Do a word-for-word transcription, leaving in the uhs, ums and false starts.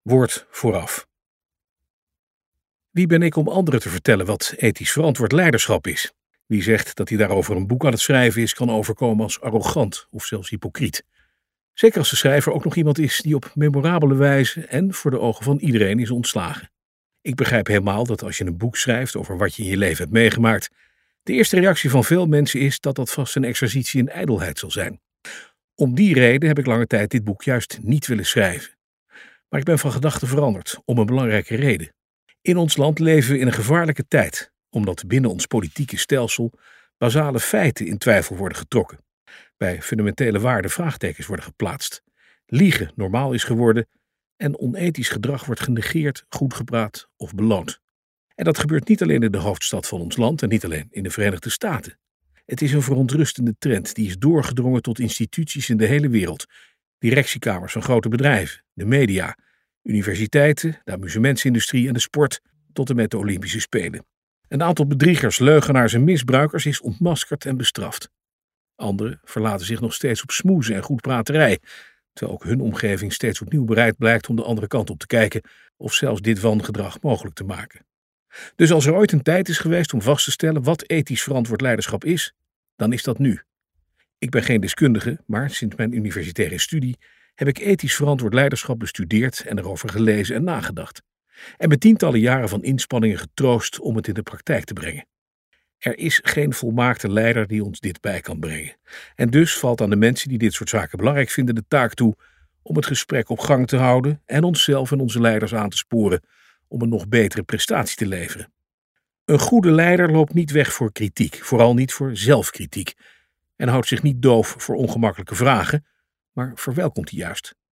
Woord vooraf. Wie ben ik om anderen te vertellen wat ethisch verantwoord leiderschap is? Wie zegt dat hij daarover een boek aan het schrijven is, kan overkomen als arrogant of zelfs hypocriet. Zeker als de schrijver ook nog iemand is die op memorabele wijze en voor de ogen van iedereen is ontslagen. Ik begrijp helemaal dat als je een boek schrijft over wat je in je leven hebt meegemaakt, de eerste reactie van veel mensen is dat dat vast een exercitie in ijdelheid zal zijn. Om die reden heb ik lange tijd dit boek juist niet willen schrijven. Maar ik ben van gedachten veranderd, om een belangrijke reden. In ons land leven we in een gevaarlijke tijd, omdat binnen ons politieke stelsel basale feiten in twijfel worden getrokken. Bij fundamentele waarden vraagtekens worden geplaatst, liegen normaal is geworden en onethisch gedrag wordt genegeerd, goedgepraat of beloond. En dat gebeurt niet alleen in de hoofdstad van ons land en niet alleen in de Verenigde Staten. Het is een verontrustende trend die is doorgedrongen tot instituties in de hele wereld. Directiekamers van grote bedrijven, de media, universiteiten, de amusementsindustrie en de sport, tot en met de Olympische Spelen. Een aantal bedriegers, leugenaars en misbruikers is ontmaskerd en bestraft. Anderen verlaten zich nog steeds op smoezen en goedpraterij, terwijl ook hun omgeving steeds opnieuw bereid blijkt om de andere kant op te kijken of zelfs dit wangedrag mogelijk te maken. Dus als er ooit een tijd is geweest om vast te stellen wat ethisch verantwoord leiderschap is, dan is dat nu. Ik ben geen deskundige, maar sinds mijn universitaire studie heb ik ethisch verantwoord leiderschap bestudeerd en erover gelezen en nagedacht. En met tientallen jaren van inspanningen getroost om het in de praktijk te brengen. Er is geen volmaakte leider die ons dit bij kan brengen. En dus valt aan de mensen die dit soort zaken belangrijk vinden de taak toe om het gesprek op gang te houden en onszelf en onze leiders aan te sporen om een nog betere prestatie te leveren. Een goede leider loopt niet weg voor kritiek, vooral niet voor zelfkritiek, en houdt zich niet doof voor ongemakkelijke vragen, maar verwelkomt die juist.